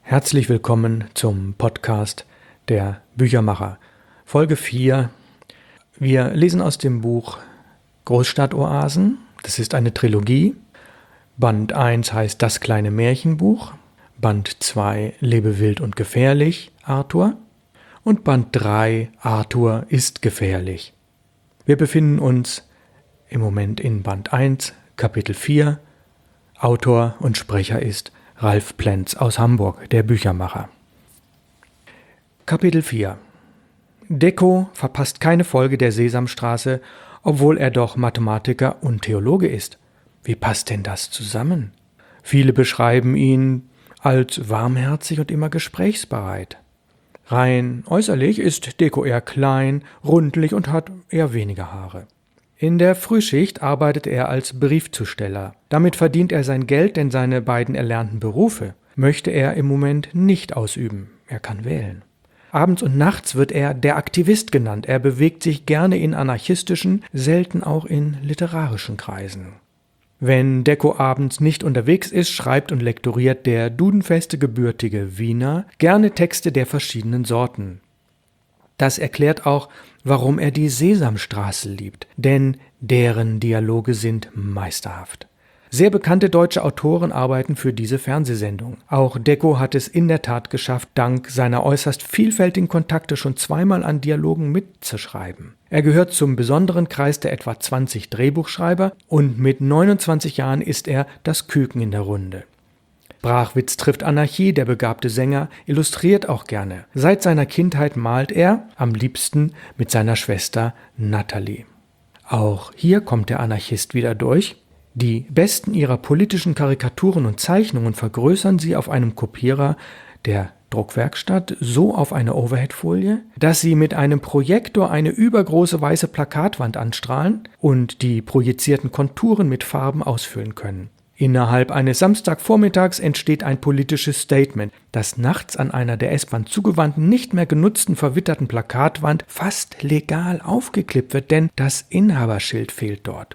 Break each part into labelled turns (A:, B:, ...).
A: Herzlich willkommen zum Podcast der Büchermacher. Folge 4. Wir lesen aus dem Buch Großstadtoasen. Das ist eine Trilogie. Band 1 heißt Das kleine Märchenbuch. Band 2 Lebe wild und gefährlich, Arthur. Und Band 3 Arthur ist gefährlich. Wir befinden uns im Moment in Band 1, Kapitel 4. Autor und Sprecher ist Ralf Plenz aus Hamburg, der Büchermacher. Kapitel 4. Deko verpasst keine Folge der Sesamstraße, obwohl er doch Mathematiker und Theologe ist. Wie passt denn das zusammen? Viele beschreiben ihn als warmherzig und immer gesprächsbereit. Rein äußerlich ist Deko eher klein, rundlich und hat eher weniger Haare. In der Frühschicht arbeitet er als Briefzusteller. Damit verdient er sein Geld, denn seine beiden erlernten Berufe möchte er im Moment nicht ausüben. Er kann wählen. Abends und nachts wird er der Aktivist genannt. Er bewegt sich gerne in anarchistischen, selten auch in literarischen Kreisen. Wenn Deko abends nicht unterwegs ist, schreibt und lektoriert der dudenfeste gebürtige Wiener gerne Texte der verschiedenen Sorten. Das erklärt auch, warum er die Sesamstraße liebt, denn deren Dialoge sind meisterhaft. Sehr bekannte deutsche Autoren arbeiten für diese Fernsehsendung. Auch Deko hat es in der Tat geschafft, dank seiner äußerst vielfältigen Kontakte schon zweimal an Dialogen mitzuschreiben. Er gehört zum besonderen Kreis der etwa 20 Drehbuchschreiber und mit 29 Jahren ist er das Küken in der Runde. Brachwitz trifft Anarchie, der begabte Sänger, illustriert auch gerne. Seit seiner Kindheit malt er, am liebsten mit seiner Schwester Natalie. Auch hier kommt der Anarchist wieder durch. Die besten ihrer politischen Karikaturen und Zeichnungen vergrößern sie auf einem Kopierer der Druckwerkstatt so auf eine Overheadfolie, dass sie mit einem Projektor eine übergroße weiße Plakatwand anstrahlen und die projizierten Konturen mit Farben ausfüllen können. Innerhalb eines Samstagvormittags entsteht ein politisches Statement, das nachts an einer der S-Bahn zugewandten, nicht mehr genutzten, verwitterten Plakatwand fast legal aufgeklippt wird, denn das Inhaberschild fehlt dort.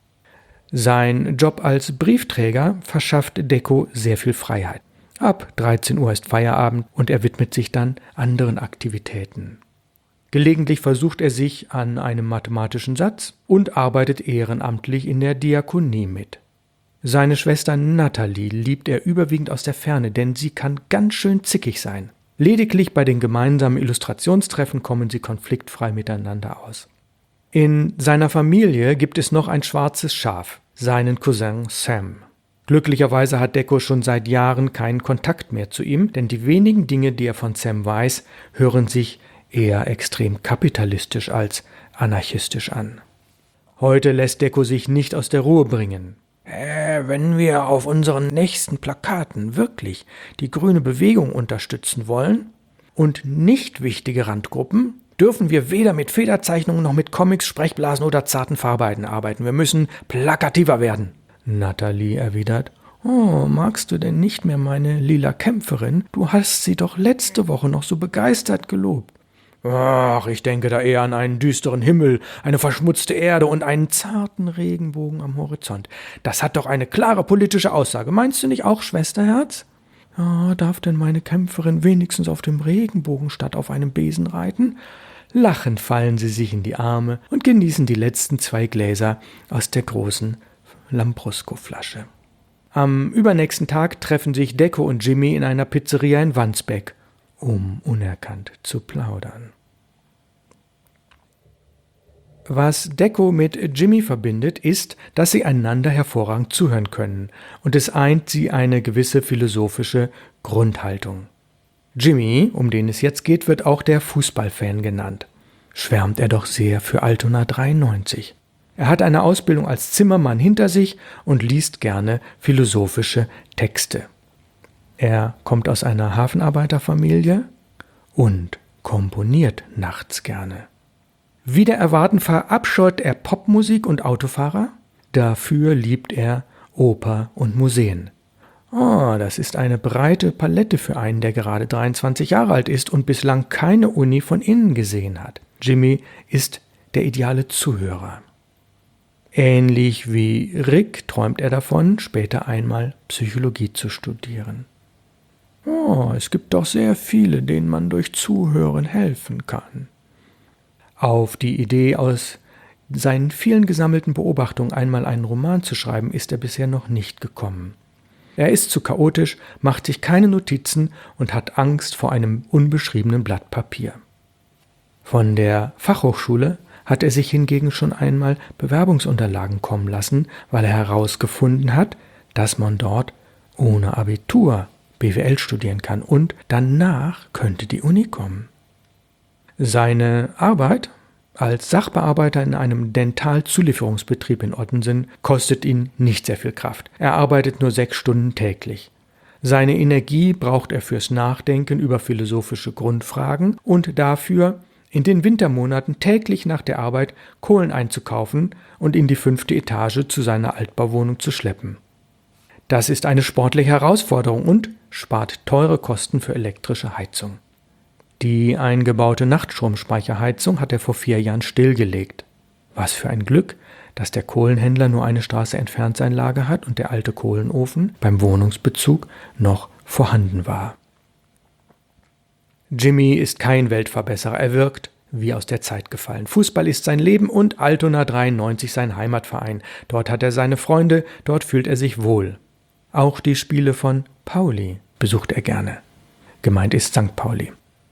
A: Sein Job als Briefträger verschafft Deko sehr viel Freiheit. Ab 13 Uhr ist Feierabend und er widmet sich dann anderen Aktivitäten. Gelegentlich versucht er sich an einem mathematischen Satz und arbeitet ehrenamtlich in der Diakonie mit. Seine Schwester Natalie liebt er überwiegend aus der Ferne, denn sie kann ganz schön zickig sein. Lediglich bei den gemeinsamen Illustrationstreffen kommen sie konfliktfrei miteinander aus. In seiner Familie gibt es noch ein schwarzes Schaf, seinen Cousin Sam. Glücklicherweise hat Deko schon seit Jahren keinen Kontakt mehr zu ihm, denn die wenigen Dinge, die er von Sam weiß, hören sich eher extrem kapitalistisch als anarchistisch an. Heute lässt Deko sich nicht aus der Ruhe bringen. Wenn wir auf unseren nächsten Plakaten wirklich die grüne Bewegung unterstützen wollen und nicht wichtige Randgruppen, dürfen wir weder mit Federzeichnungen noch mit Comics, Sprechblasen oder zarten Farbarbeiten arbeiten. Wir müssen plakativer werden. Natalie erwidert, magst du denn nicht mehr meine lila Kämpferin? Du hast sie doch letzte Woche noch so begeistert gelobt. Ach, ich denke da eher an einen düsteren Himmel, eine verschmutzte Erde und einen zarten Regenbogen am Horizont. Das hat doch eine klare politische Aussage. Meinst du nicht auch, Schwesterherz? Darf denn meine Kämpferin wenigstens auf dem Regenbogen statt auf einem Besen reiten? Lachend fallen sie sich in die Arme und genießen die letzten 2 Gläser aus der großen Lambrusco-Flasche. Am übernächsten Tag treffen sich Deko und Jimmy in einer Pizzeria in Wandsbek, um unerkannt zu plaudern. Was Deko mit Jimmy verbindet, ist, dass sie einander hervorragend zuhören können, und es eint sie eine gewisse philosophische Grundhaltung. Jimmy, um den es jetzt geht, wird auch der Fußballfan genannt. Schwärmt er doch sehr für Altona 93. Er hat eine Ausbildung als Zimmermann hinter sich und liest gerne philosophische Texte. Er kommt aus einer Hafenarbeiterfamilie und komponiert nachts gerne. Wider Erwarten verabscheut er Popmusik und Autofahrer, dafür liebt er Oper und Museen. Das ist eine breite Palette für einen, der gerade 23 Jahre alt ist und bislang keine Uni von innen gesehen hat. Jimmy ist der ideale Zuhörer. Ähnlich wie Rick träumt er davon, später einmal Psychologie zu studieren. Oh, es gibt doch sehr viele, denen man durch Zuhören helfen kann. Auf die Idee, aus seinen vielen gesammelten Beobachtungen einmal einen Roman zu schreiben, ist er bisher noch nicht gekommen. Er ist zu chaotisch, macht sich keine Notizen und hat Angst vor einem unbeschriebenen Blatt Papier. Von der Fachhochschule hat er sich hingegen schon einmal Bewerbungsunterlagen kommen lassen, weil er herausgefunden hat, dass man dort ohne Abitur BWL studieren kann und danach könnte die Uni kommen. Seine Arbeit als Sachbearbeiter in einem Dentalzulieferungsbetrieb in Ottensen kostet ihn nicht sehr viel Kraft. Er arbeitet nur 6 Stunden täglich. Seine Energie braucht er fürs Nachdenken über philosophische Grundfragen und dafür, in den Wintermonaten täglich nach der Arbeit Kohlen einzukaufen und in die 5. Etage zu seiner Altbauwohnung zu schleppen. Das ist eine sportliche Herausforderung und spart teure Kosten für elektrische Heizung. Die eingebaute Nachtstromspeicherheizung hat er vor 4 Jahren stillgelegt. Was für ein Glück, dass der Kohlenhändler nur eine Straße entfernt sein Lager hat und der alte Kohlenofen beim Wohnungsbezug noch vorhanden war. Jimmy ist kein Weltverbesserer, er wirkt wie aus der Zeit gefallen. Fußball ist sein Leben und Altona 93 sein Heimatverein. Dort hat er seine Freunde, dort fühlt er sich wohl. Auch die Spiele von Pauli besucht er gerne. Gemeint ist St. Pauli.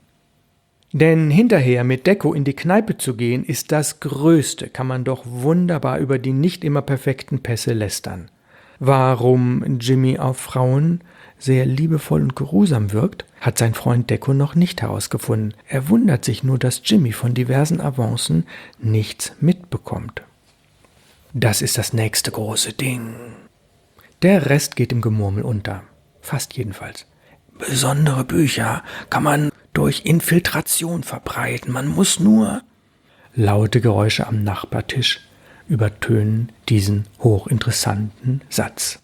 A: Denn hinterher mit Deko in die Kneipe zu gehen, ist das Größte, kann man doch wunderbar über die nicht immer perfekten Pässe lästern. Warum Jimmy auf Frauen sehr liebevoll und geruhsam wirkt, hat sein Freund Deko noch nicht herausgefunden. Er wundert sich nur, dass Jimmy von diversen Avancen nichts mitbekommt. Das ist das nächste große Ding. Der Rest geht im Gemurmel unter. Fast jedenfalls. Besondere Bücher kann man durch Infiltration verbreiten. Man muss nur... Laute Geräusche am Nachbartisch übertönen diesen hochinteressanten Satz.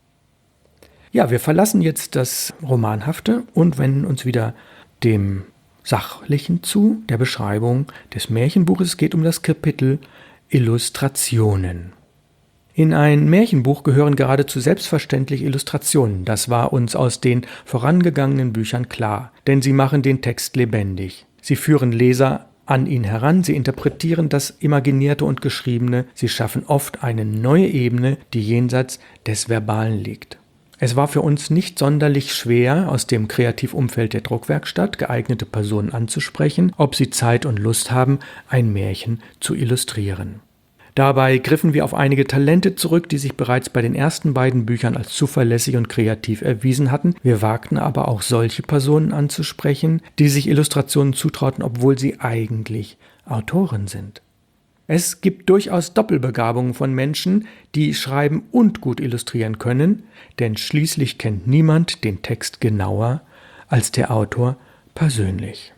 A: Ja, wir verlassen jetzt das Romanhafte und wenden uns wieder dem Sachlichen zu, der Beschreibung des Märchenbuches. Es geht um das Kapitel Illustrationen. In ein Märchenbuch gehören geradezu selbstverständlich Illustrationen. Das war uns aus den vorangegangenen Büchern klar, denn sie machen den Text lebendig. Sie führen Leser an ihn heran, sie interpretieren das Imaginierte und Geschriebene, sie schaffen oft eine neue Ebene, die jenseits des Verbalen liegt. Es war für uns nicht sonderlich schwer, aus dem Kreativumfeld der Druckwerkstatt geeignete Personen anzusprechen, ob sie Zeit und Lust haben, ein Märchen zu illustrieren. Dabei griffen wir auf einige Talente zurück, die sich bereits bei den ersten beiden Büchern als zuverlässig und kreativ erwiesen hatten. Wir wagten aber auch solche Personen anzusprechen, die sich Illustrationen zutrauten, obwohl sie eigentlich Autoren sind. Es gibt durchaus Doppelbegabungen von Menschen, die schreiben und gut illustrieren können, denn schließlich kennt niemand den Text genauer als der Autor persönlich.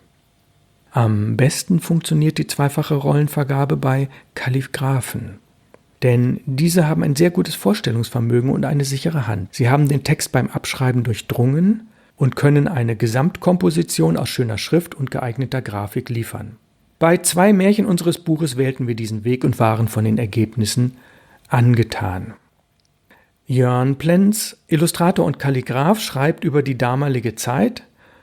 A: Am besten funktioniert die zweifache Rollenvergabe bei Kalligraphen. Denn diese haben ein sehr gutes Vorstellungsvermögen und eine sichere Hand. Sie haben den Text beim Abschreiben durchdrungen und können eine Gesamtkomposition aus schöner Schrift und geeigneter Grafik liefern. Bei 2 Märchen unseres Buches wählten wir diesen Weg und waren von den Ergebnissen angetan. Jörn Plenz, Illustrator und Kalligraph, schreibt über die damalige Zeit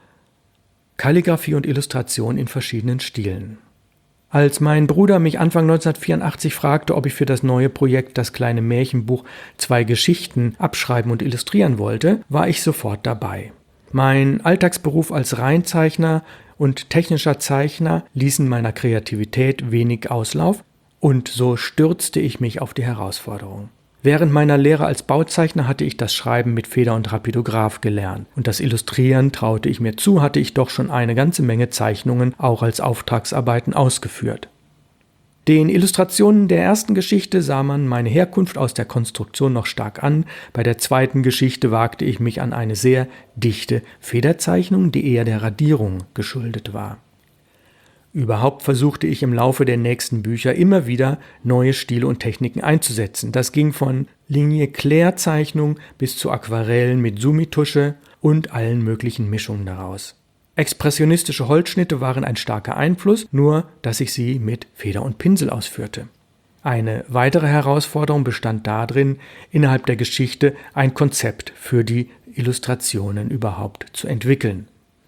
A: Kalligraphie und Illustration in verschiedenen Stilen. Als mein Bruder mich Anfang 1984 fragte, ob ich für das neue Projekt Das kleine Märchenbuch 2 Geschichten abschreiben und illustrieren wollte, war ich sofort dabei. Mein Alltagsberuf als Reinzeichner und technischer Zeichner ließen meiner Kreativität wenig Auslauf und so stürzte ich mich auf die Herausforderung. Während meiner Lehre als Bauzeichner hatte ich das Schreiben mit Feder und Rapidograph gelernt und das Illustrieren traute ich mir zu, hatte ich doch schon eine ganze Menge Zeichnungen auch als Auftragsarbeiten ausgeführt. Den Illustrationen der ersten Geschichte sah man meine Herkunft aus der Konstruktion noch stark an. Bei der zweiten Geschichte wagte ich mich an eine sehr dichte Federzeichnung, die eher der Radierung geschuldet war. Überhaupt versuchte ich im Laufe der nächsten Bücher immer wieder neue Stile und Techniken einzusetzen. Das ging von Linie-Claire-Zeichnung bis zu Aquarellen mit Summitusche und allen möglichen Mischungen daraus. Expressionistische Holzschnitte waren ein starker Einfluss, nur dass ich sie mit Feder und Pinsel ausführte. Eine weitere Herausforderung bestand darin, innerhalb der Geschichte ein Konzept für die Illustrationen überhaupt zu entwickeln.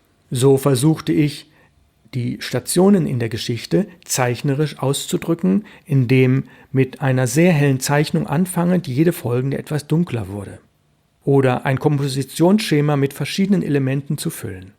A: So versuchte ich, die Stationen in der Geschichte zeichnerisch auszudrücken, indem mit einer sehr hellen Zeichnung anfangend jede folgende etwas dunkler wurde. Oder ein Kompositionsschema mit verschiedenen Elementen zu füllen.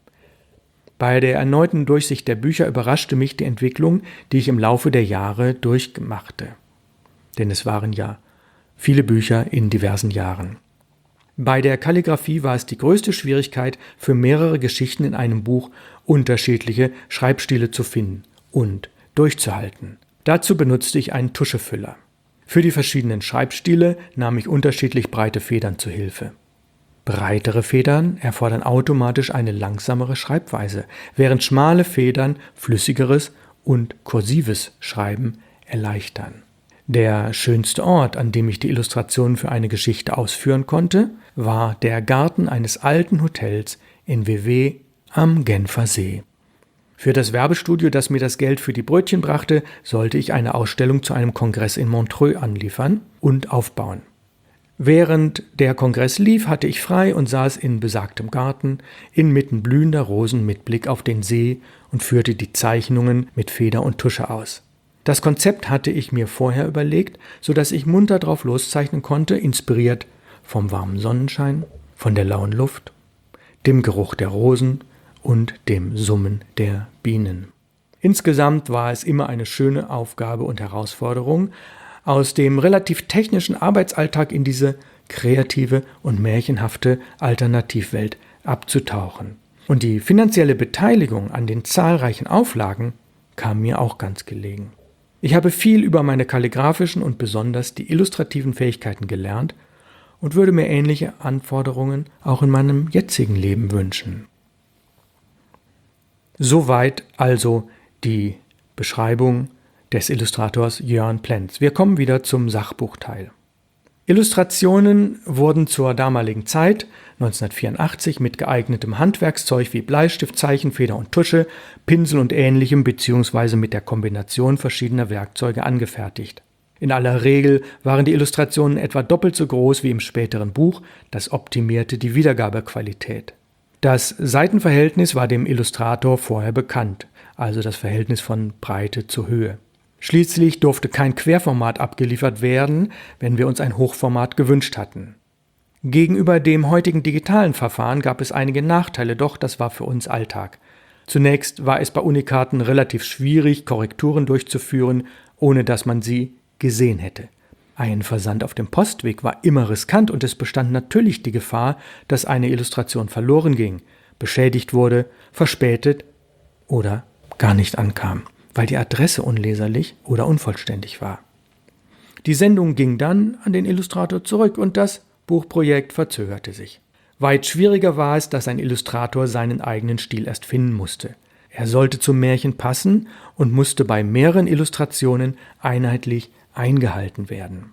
A: Bei der erneuten Durchsicht der Bücher überraschte mich die Entwicklung, die ich im Laufe der Jahre durchmachte. Denn es waren ja viele Bücher in diversen Jahren. Bei der Kalligraphie war es die größte Schwierigkeit, für mehrere Geschichten in einem Buch unterschiedliche Schreibstile zu finden und durchzuhalten. Dazu benutzte ich einen Tuschefüller. Für die verschiedenen Schreibstile nahm ich unterschiedlich breite Federn zu Hilfe. Breitere Federn erfordern automatisch eine langsamere Schreibweise, während schmale Federn flüssigeres und kursives Schreiben erleichtern. Der schönste Ort, an dem ich die Illustrationen für eine Geschichte ausführen konnte, war der Garten eines alten Hotels in Vevey am Genfer See. Für das Werbestudio, das mir das Geld für die Brötchen brachte, sollte ich eine Ausstellung zu einem Kongress in Montreux anliefern und aufbauen. Während der Kongress lief, hatte ich frei und saß in besagtem Garten, inmitten blühender Rosen mit Blick auf den See und führte die Zeichnungen mit Feder und Tusche aus. Das Konzept hatte ich mir vorher überlegt, sodass ich munter drauf loszeichnen konnte, inspiriert vom warmen Sonnenschein, von der lauen Luft, dem Geruch der Rosen und dem Summen der Bienen. Insgesamt war es immer eine schöne Aufgabe und Herausforderung, aus dem relativ technischen Arbeitsalltag in diese kreative und märchenhafte Alternativwelt abzutauchen. Und die finanzielle Beteiligung an den zahlreichen Auflagen kam mir auch ganz gelegen. Ich habe viel über meine kalligraphischen und besonders die illustrativen Fähigkeiten gelernt und würde mir ähnliche Anforderungen auch in meinem jetzigen Leben wünschen. Soweit also die Beschreibung des Illustrators Jörn Plenz. Wir kommen wieder zum Sachbuchteil. Illustrationen wurden zur damaligen Zeit, 1984, mit geeignetem Handwerkszeug wie Bleistift, Zeichenfeder und Tusche, Pinsel und Ähnlichem bzw. mit der Kombination verschiedener Werkzeuge angefertigt. In aller Regel waren die Illustrationen etwa doppelt so groß wie im späteren Buch, das optimierte die Wiedergabequalität. Das Seitenverhältnis war dem Illustrator vorher bekannt, also das Verhältnis von Breite zu Höhe. Schließlich durfte kein Querformat abgeliefert werden, wenn wir uns ein Hochformat gewünscht hatten. Gegenüber dem heutigen digitalen Verfahren gab es einige Nachteile, doch das war für uns Alltag. Zunächst war es bei Unikaten relativ schwierig, Korrekturen durchzuführen, ohne dass man sie gesehen hätte. Ein Versand auf dem Postweg war immer riskant und es bestand natürlich die Gefahr, dass eine Illustration verloren ging, beschädigt wurde, verspätet oder gar nicht ankam, weil die Adresse unleserlich oder unvollständig war. Die Sendung ging dann an den Illustrator zurück und das Buchprojekt verzögerte sich. Weit schwieriger war es, dass ein Illustrator seinen eigenen Stil erst finden musste. Er sollte zum Märchen passen und musste bei mehreren Illustrationen einheitlich eingehalten werden.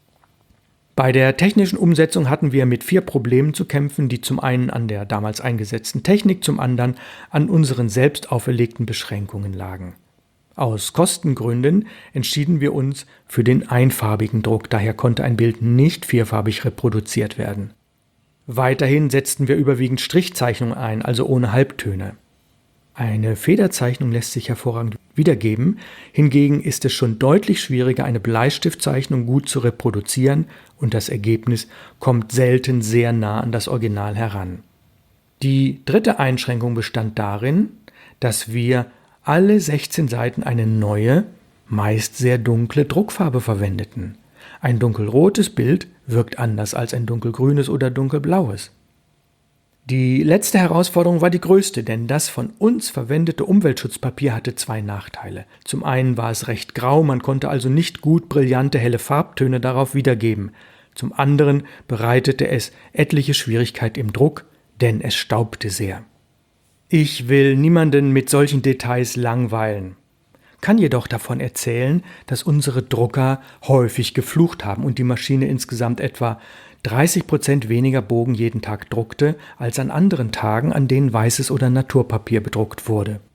A: Bei der technischen Umsetzung hatten wir mit 4 Problemen zu kämpfen, die zum einen an der damals eingesetzten Technik, zum anderen an unseren selbst auferlegten Beschränkungen lagen. Aus Kostengründen entschieden wir uns für den einfarbigen Druck, daher konnte ein Bild nicht vierfarbig reproduziert werden. Weiterhin setzten wir überwiegend Strichzeichnungen ein, also ohne Halbtöne. Eine Federzeichnung lässt sich hervorragend wiedergeben, hingegen ist es schon deutlich schwieriger, eine Bleistiftzeichnung gut zu reproduzieren und das Ergebnis kommt selten sehr nah an das Original heran. Die dritte Einschränkung bestand darin, dass wir alle 16 Seiten eine neue, meist sehr dunkle Druckfarbe verwendeten. Ein dunkelrotes Bild wirkt anders als ein dunkelgrünes oder dunkelblaues. Die letzte Herausforderung war die größte, denn das von uns verwendete Umweltschutzpapier hatte 2 Nachteile. Zum einen war es recht grau, man konnte also nicht gut brillante helle Farbtöne darauf wiedergeben. Zum anderen bereitete es etliche Schwierigkeit im Druck, denn es staubte sehr. Ich will niemanden mit solchen Details langweilen, kann jedoch davon erzählen, dass unsere Drucker häufig geflucht haben und die Maschine insgesamt etwa 30% weniger Bogen jeden Tag druckte, als an anderen Tagen, an denen weißes oder Naturpapier bedruckt wurde.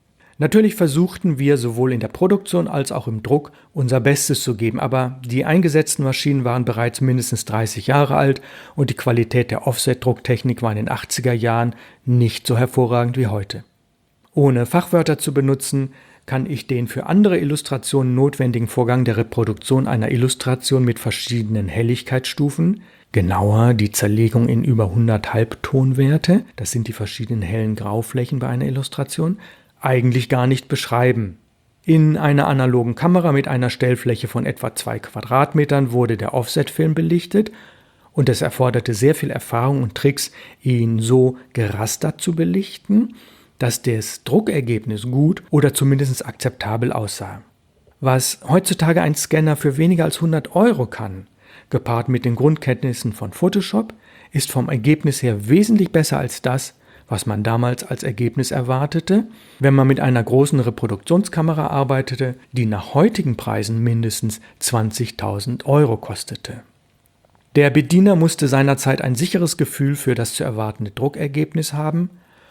A: Natürlich versuchten wir sowohl in der Produktion als auch im Druck unser Bestes zu geben, aber die eingesetzten Maschinen waren bereits mindestens 30 Jahre alt und die Qualität der Offset-Drucktechnik war in den 80er Jahren nicht so hervorragend wie heute. Ohne Fachwörter zu benutzen, kann ich den für andere Illustrationen notwendigen Vorgang der Reproduktion einer Illustration mit verschiedenen Helligkeitsstufen, genauer die Zerlegung in über 100 Halbtonwerte, das sind die verschiedenen hellen Grauflächen bei einer Illustration, eigentlich gar nicht beschreiben. In einer analogen Kamera mit einer Stellfläche von etwa 2 Quadratmetern wurde der Offset-Film belichtet und es erforderte sehr viel Erfahrung und Tricks, ihn so gerastert zu belichten, dass das Druckergebnis gut oder zumindest akzeptabel aussah. Was heutzutage ein Scanner für weniger als 100 Euro kann, gepaart mit den Grundkenntnissen von Photoshop, ist vom Ergebnis her wesentlich besser als das, was man damals als Ergebnis erwartete, wenn man mit einer großen Reproduktionskamera arbeitete, die nach heutigen Preisen mindestens 20.000 Euro kostete. Der Bediener musste seinerzeit ein sicheres Gefühl für das zu erwartende Druckergebnis haben,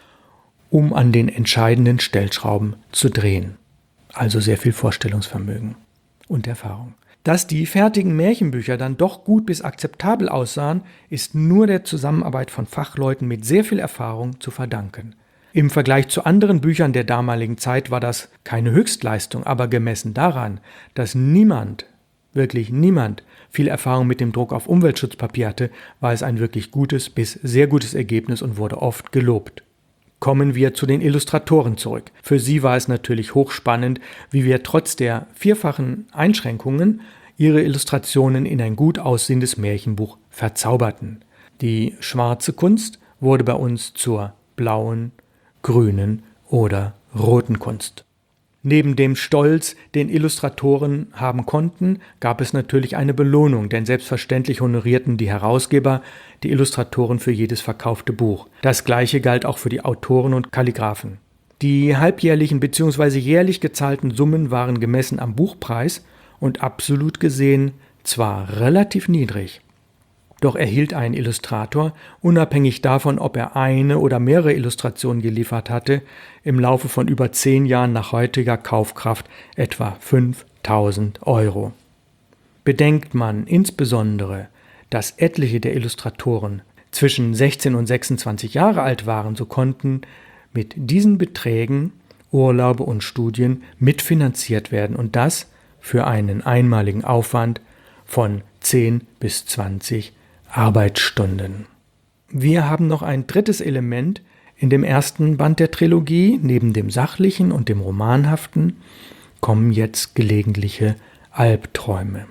A: um an den entscheidenden Stellschrauben zu drehen. Also sehr viel Vorstellungsvermögen und Erfahrung. Dass die fertigen Märchenbücher dann doch gut bis akzeptabel aussahen, ist nur der Zusammenarbeit von Fachleuten mit sehr viel Erfahrung zu verdanken. Im Vergleich zu anderen Büchern der damaligen Zeit war das keine Höchstleistung, aber gemessen daran, dass niemand, wirklich niemand, viel Erfahrung mit dem Druck auf Umweltschutzpapier hatte, war es ein wirklich gutes bis sehr gutes Ergebnis und wurde oft gelobt. Kommen wir zu den Illustratoren zurück. Für sie war es natürlich hochspannend, wie wir trotz der vierfachen Einschränkungen ihre Illustrationen in ein gut aussehendes Märchenbuch verzauberten. Die schwarze Kunst wurde bei uns zur blauen, grünen oder roten Kunst. Neben dem Stolz, den Illustratoren haben konnten, gab es natürlich eine Belohnung, denn selbstverständlich honorierten die Herausgeber die Illustratoren für jedes verkaufte Buch. Das Gleiche galt auch für die Autoren und Kalligraphen. Die halbjährlichen bzw. jährlich gezahlten Summen waren gemessen am Buchpreis und absolut gesehen zwar relativ niedrig. Doch erhielt ein Illustrator, unabhängig davon, ob er eine oder mehrere Illustrationen geliefert hatte, im Laufe von über 10 Jahren nach heutiger Kaufkraft etwa 5.000 Euro. Bedenkt man insbesondere, dass etliche der Illustratoren zwischen 16 und 26 Jahre alt waren, so konnten mit diesen Beträgen Urlaube und Studien mitfinanziert werden und das für einen einmaligen Aufwand von 10 bis 20 Arbeitsstunden. Wir haben noch ein drittes Element in dem ersten Band der Trilogie. Neben dem Sachlichen und dem Romanhaften kommen jetzt gelegentliche Albträume.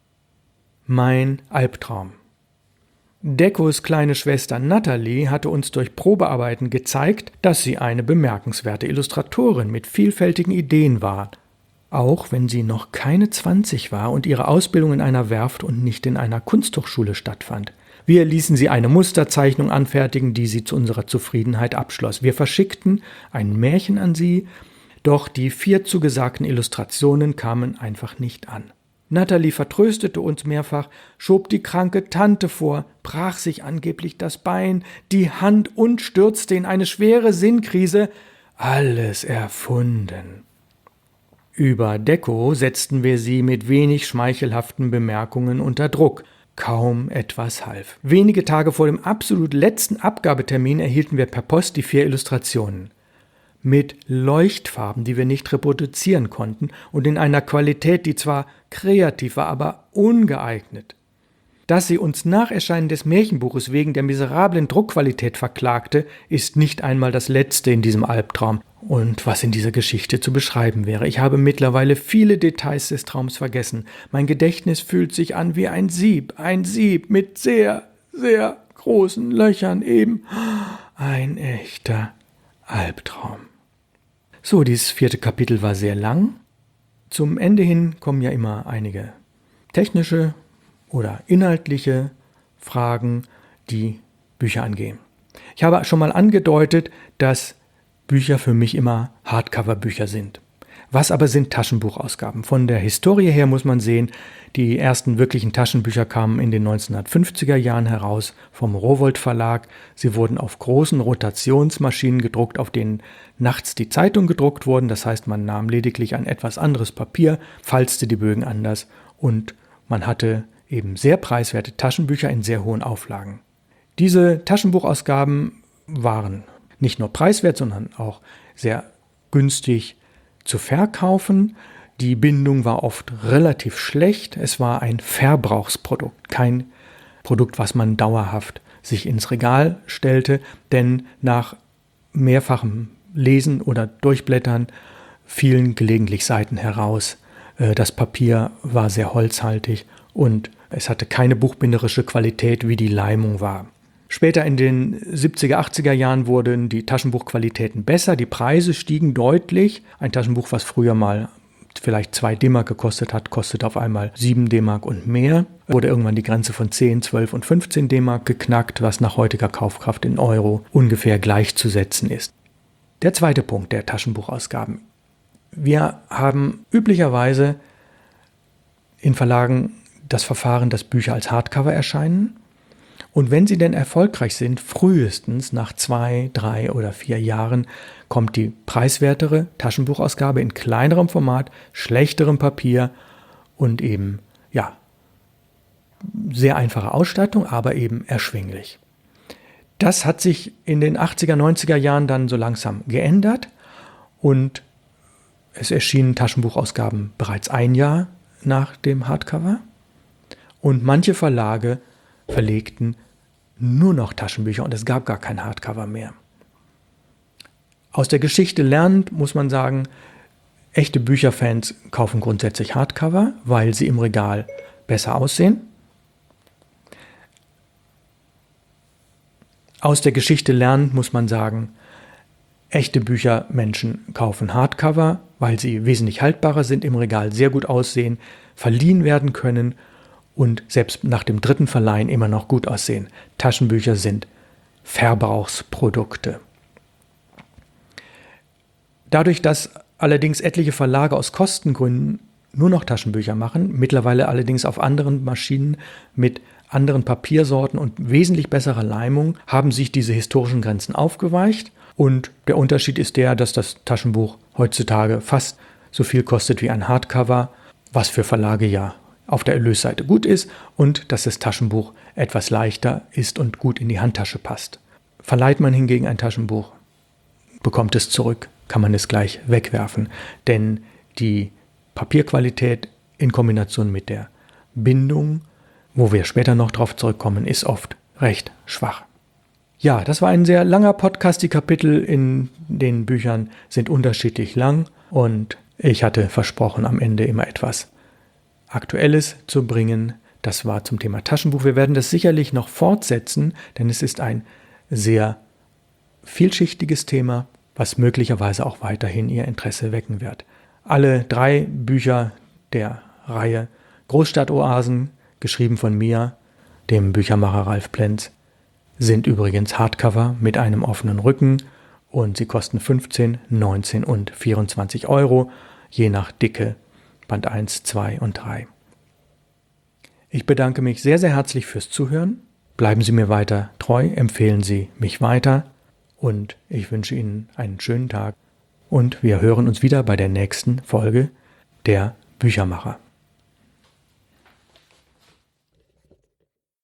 A: Mein Albtraum. Deckos kleine Schwester Natalie hatte uns durch Probearbeiten gezeigt, dass sie eine bemerkenswerte Illustratorin mit vielfältigen Ideen war, auch wenn sie noch keine 20 war und ihre Ausbildung in einer Werft und nicht in einer Kunsthochschule stattfand. Wir ließen sie eine Musterzeichnung anfertigen, die sie zu unserer Zufriedenheit abschloss. Wir verschickten ein Märchen an sie, doch die 4 zugesagten Illustrationen kamen einfach nicht an. Natalie vertröstete uns mehrfach, schob die kranke Tante vor, brach sich angeblich das Bein, die Hand und stürzte in eine schwere Sinnkrise. Alles erfunden. Über Decco setzten wir sie mit wenig schmeichelhaften Bemerkungen unter Druck. Kaum etwas half. Wenige Tage vor dem absolut letzten Abgabetermin erhielten wir per Post die 4 Illustrationen. Mit Leuchtfarben, die wir nicht reproduzieren konnten und in einer Qualität, die zwar kreativ war, aber ungeeignet. Dass sie uns nach Erscheinen des Märchenbuches wegen der miserablen Druckqualität verklagte, ist nicht einmal das Letzte in diesem Albtraum und was in dieser Geschichte zu beschreiben wäre. Ich habe mittlerweile viele Details des Traums vergessen. Mein Gedächtnis fühlt sich an wie ein Sieb mit sehr, sehr großen Löchern eben. Ein echter Albtraum. So, dieses 4. Kapitel war sehr lang. Zum Ende hin kommen ja immer einige technische oder inhaltliche Fragen, die Bücher angehen. Ich habe schon mal angedeutet, dass Bücher für mich immer Hardcover-Bücher sind. Was aber sind Taschenbuchausgaben? Von der Historie her muss man sehen, die ersten wirklichen Taschenbücher kamen in den 1950er Jahren heraus vom Rowohlt Verlag. Sie wurden auf großen Rotationsmaschinen gedruckt, auf denen nachts die Zeitungen gedruckt wurden. Das heißt, man nahm lediglich ein etwas anderes Papier, falzte die Bögen anders und man hatte eben sehr preiswerte Taschenbücher in sehr hohen Auflagen. Diese Taschenbuchausgaben waren nicht nur preiswert, sondern auch sehr günstig zu verkaufen. Die Bindung war oft relativ schlecht. Es war ein Verbrauchsprodukt, kein Produkt, was man dauerhaft sich ins Regal stellte, denn nach mehrfachem Lesen oder Durchblättern fielen gelegentlich Seiten heraus. Das Papier war sehr holzhaltig und es hatte keine buchbinderische Qualität, wie die Leimung war. Später in den 70er, 80er Jahren wurden die Taschenbuchqualitäten besser, die Preise stiegen deutlich. Ein Taschenbuch, was früher mal vielleicht 2 D-Mark gekostet hat, kostet auf einmal 7 D-Mark und mehr. Wurde irgendwann die Grenze von 10, 12 und 15 D-Mark geknackt, was nach heutiger Kaufkraft in Euro ungefähr gleichzusetzen ist. Der zweite Punkt der Taschenbuchausgaben. Wir haben üblicherweise in Verlagen das Verfahren, dass Bücher als Hardcover erscheinen. Und wenn sie denn erfolgreich sind, frühestens nach 2, 3 oder 4 Jahren kommt die preiswertere Taschenbuchausgabe in kleinerem Format, schlechterem Papier und eben, sehr einfache Ausstattung, aber eben erschwinglich. Das hat sich in den 80er, 90er Jahren dann so langsam geändert und es erschienen Taschenbuchausgaben bereits 1 Jahr nach dem Hardcover und manche Verlage verlegten nur noch Taschenbücher und es gab gar kein Hardcover mehr. Aus der Geschichte lernend muss man sagen, echte Bücherfans kaufen grundsätzlich Hardcover, weil sie im Regal besser aussehen. Aus der Geschichte lernend muss man sagen, echte Büchermenschen kaufen Hardcover, weil sie wesentlich haltbarer sind, im Regal sehr gut aussehen, verliehen werden können und selbst nach dem 3. Verleihen immer noch gut aussehen. Taschenbücher sind Verbrauchsprodukte. Dadurch, dass allerdings etliche Verlage aus Kostengründen nur noch Taschenbücher machen, mittlerweile allerdings auf anderen Maschinen mit anderen Papiersorten und wesentlich besserer Leimung, haben sich diese historischen Grenzen aufgeweicht. Und der Unterschied ist der, dass das Taschenbuch heutzutage fast so viel kostet wie ein Hardcover, was für Verlage ja auf der Erlösseite gut ist und dass das Taschenbuch etwas leichter ist und gut in die Handtasche passt. Verleiht man hingegen ein Taschenbuch, bekommt es zurück, kann man es gleich wegwerfen, denn die Papierqualität in Kombination mit der Bindung, wo wir später noch drauf zurückkommen, ist oft recht schwach. Ja, das war ein sehr langer Podcast. Die Kapitel in den Büchern sind unterschiedlich lang und ich hatte versprochen, am Ende immer etwas Aktuelles zu bringen. Das war zum Thema Taschenbuch. Wir werden das sicherlich noch fortsetzen, denn es ist ein sehr vielschichtiges Thema, was möglicherweise auch weiterhin Ihr Interesse wecken wird. Alle 3 Bücher der Reihe Großstadtoasen, geschrieben von mir, dem Büchermacher Ralf Plenz, sind übrigens Hardcover mit einem offenen Rücken und sie kosten 15, 19 und 24 Euro, je nach Dicke, Band 1, 2 und 3. Ich bedanke mich sehr, sehr herzlich fürs Zuhören. Bleiben Sie mir weiter treu, empfehlen Sie mich weiter und ich wünsche Ihnen einen schönen Tag und wir hören uns wieder bei der nächsten Folge der Büchermacher.